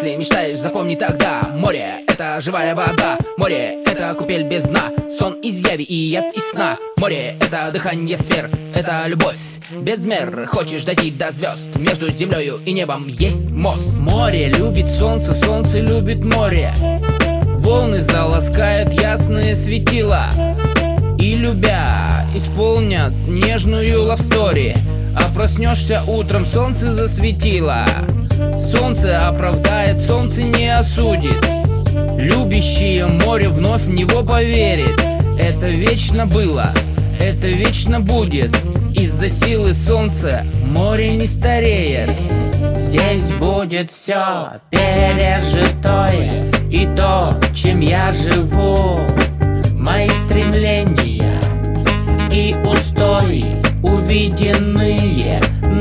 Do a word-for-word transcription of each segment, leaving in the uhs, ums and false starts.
Если мечтаешь, запомни тогда: море — это живая вода, море — это купель без дна, сон из яви и явь из сна. Море — это дыхание сфер, это любовь без мер. Хочешь дойти до звезд, между землею и небом есть мост. Море любит солнце, солнце любит море. Волны заласкают ясные светила и, любя, исполнят нежную лавстори. А проснешься утром, солнце засветило. Солнце оправдает, солнце не осудит. Любящее море вновь в него поверит. Это вечно было, это вечно будет. Из-за силы солнца море не стареет. Здесь будет все пережитое и то, чем я живу. Мои стремления и устои, увиденные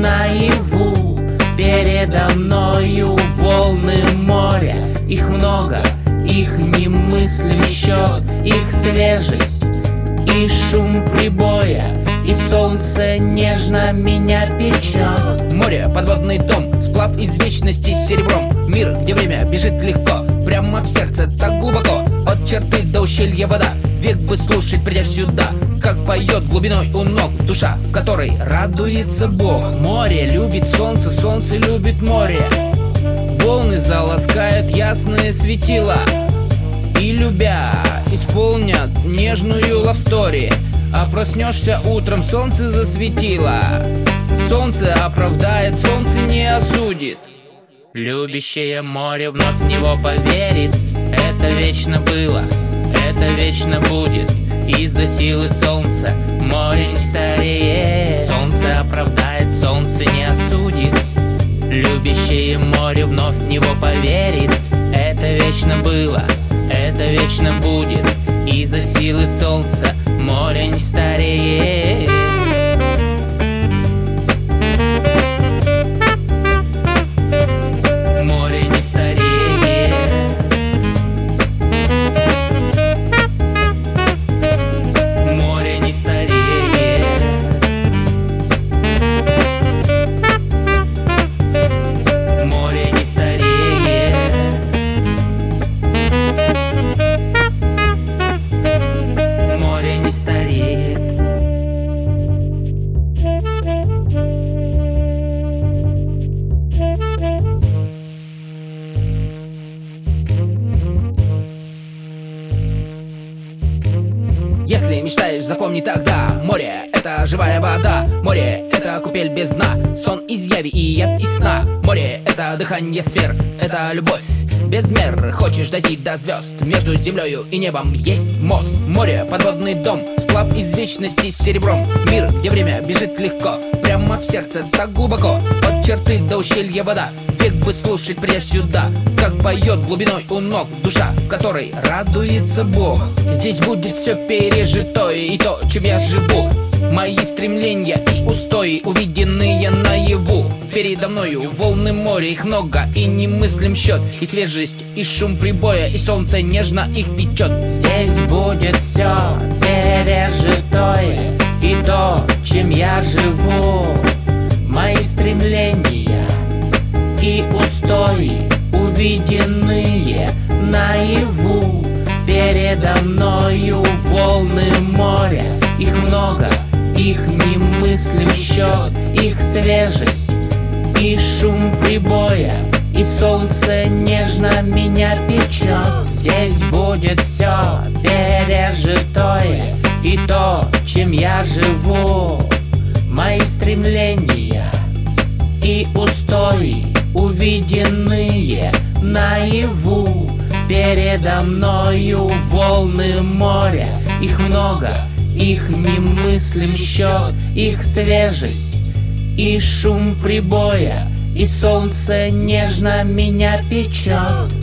наяву. Передо мною волны моря, их много, их не мыслим счет. Их свежесть и шум прибоя, и солнце нежно меня печет. Море — подводный дом, сплав из вечности с серебром. Мир, где время бежит легко, прямо в сердце так глубоко. От черты до ущелья вода, век бы слушать, придя сюда. Как поет глубиной у ног душа, в которой радуется Бог. Море любит солнце, солнце любит море. Волны заласкают ясные светила и, любя, исполнят нежную лавстори. А проснешься утром, солнце засветило. Солнце оправдает, солнце не осудит. Любящее море вновь в него поверит. Это вечно было, это вечно будет. Из-за силы солнца море не стареет. Солнце оправдает, солнце не осудит. Любящее море вновь в него поверит. Это вечно было, это вечно будет. Из-за силы солнца море не стареет. Море не стареет. Море не стареет. Море не стареет. Море не стареет. Если мечтаешь, запомни тогда: море — это живая вода, море — это купель без дна, сон из яви и явь из сна. Море — это дыхание сфер, это любовь без мер. Хочешь дойти до звезд, между землею и небом есть мост. Море — подводный дом, сплав из вечности с серебром. Мир, где время бежит легко, прямо в сердце так глубоко. От черты до ущелья вода, век бы слушать, придя сюда. Как поет глубиной у ног душа, в которой радуется Бог. Здесь будет все пережитое и то, чем я живу. Мои стремления и устои, увиденные наяву. Передо мною волны моря, их много, и не мыслим счет. И свежесть, и шум прибоя, и солнце нежно их печет. Здесь будет все пережитое и то, чем я живу. Мои стремления и устои, увиденные наяву. Передо мною волны моря, их много, их не мыслим счет. Их свежесть и шум прибоя, и солнце нежно меня печет. Здесь будет все пережитое и то, чем я живу. Мои стремления и устои, увиденные наяву. Передо мною волны моря, их много, их не мыслим счет. Их свежесть и шум прибоя, и солнце нежно меня печет.